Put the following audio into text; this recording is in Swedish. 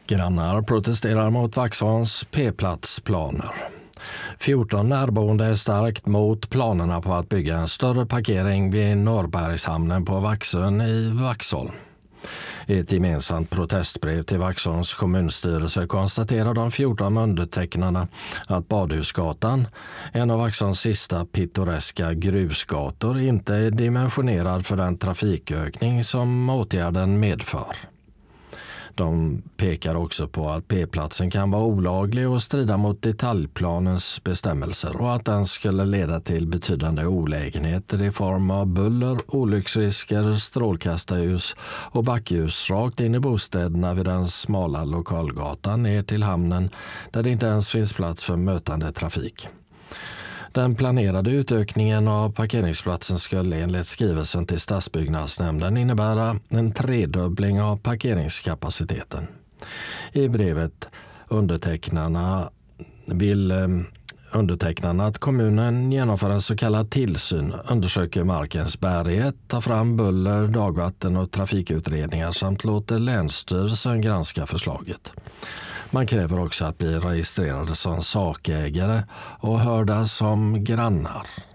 Grannar protesterar mot Vaxholms P-platsplaner. 14 närboende är starkt mot planerna på att bygga en större parkering vid Norrbergshamnen på Vaxön i Vaxholm. I ett gemensamt protestbrev till Vaxholms kommunstyrelse konstaterar de 14 undertecknarna att Badhusgatan, en av Vaxholms sista pittoreska grusgator, inte är dimensionerad för den trafikökning som åtgärden medför. De pekar också på att P-platsen kan vara olaglig och strida mot detaljplanens bestämmelser och att den skulle leda till betydande olägenheter i form av buller, olycksrisker, strålkastarljus och backljus rakt in i bostäderna vid den smala lokalgatan ner till hamnen där det inte ens finns plats för mötande trafik. Den planerade utökningen av parkeringsplatsen skulle enligt skrivelsen till Stadsbyggnadsnämnden innebära en tredubbling av parkeringskapaciteten. I brevet vill undertecknarna att kommunen genomför en så kallad tillsyn, undersöker markens bärighet, tar fram buller, dagvatten och trafikutredningar samt låter Länsstyrelsen granska förslaget. Man kräver också att bli registrerade som sakägare och hörda som grannar.